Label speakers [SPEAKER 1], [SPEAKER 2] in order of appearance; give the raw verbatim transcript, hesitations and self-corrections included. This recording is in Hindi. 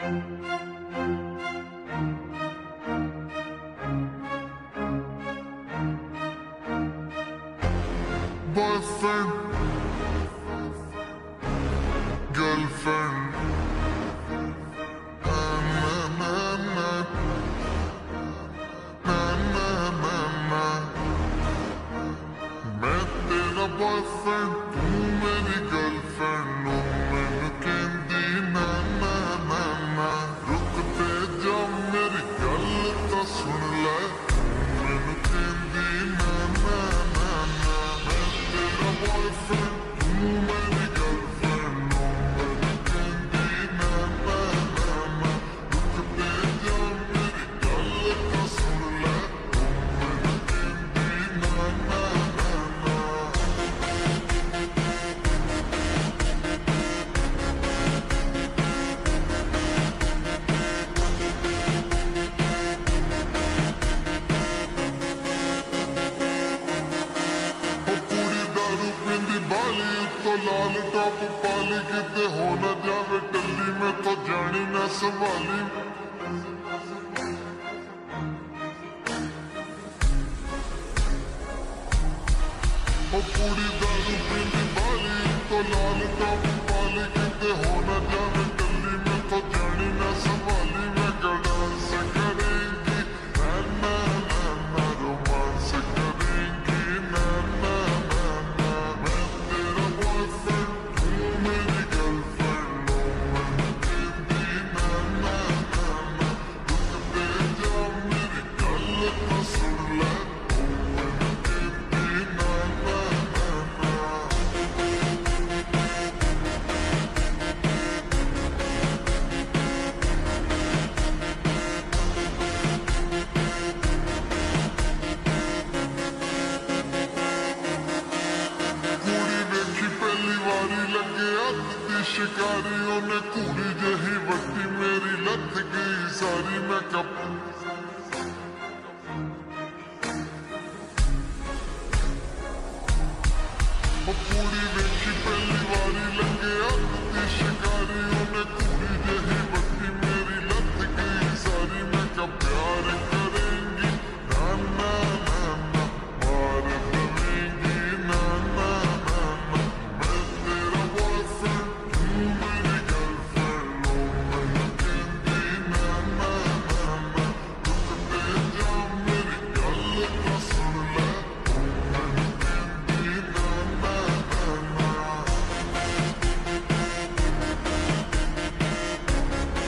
[SPEAKER 1] Boyfriend, girlfriend, na na na na, na na na na. मैं तेरा boyfriend, तू मेरी girlfriend, ओ मैनू कहंदी ना ना ना ना। रुक ते जा मेरी गल तां सुन लै, मैनू कहंदी ना ना ना ना। मैं तेरा boyfriend, तू मेरी girlfriend, ओ मैनू कहंदी ना ना ना ना। रुक ते जा मेरी गल तां सुन लै, ओ मैनू कहंदी ना ना ना ना। बाली तो लाल टॉप पाली किते हो न जावे टल्ली में तो जानी न संभाली। ओ पूरी दारू पींदी बाली तो लाल टॉप पाली किते हो न जावे टल्ली में तो जानी न संभाली। मैं क्या डांस करेंगी ना ना ना ना, रोमांस करेंगी ना ना ना ना। मैं तेरा बॉयफ्रेंड, तू मेरी गर्लफ्रेंड, ओ मैनू कहंदी ना ना ना ना। रुक ते जा मेरी गल तां सुन लै, ओ मैनू कहंदी ना ना ना ना। कुड़ी देखी पहली वारी लगे हथ दी शिकारी, ओने कुड़ी जही वट्टी मेरी लथ गई सारी। मैं कप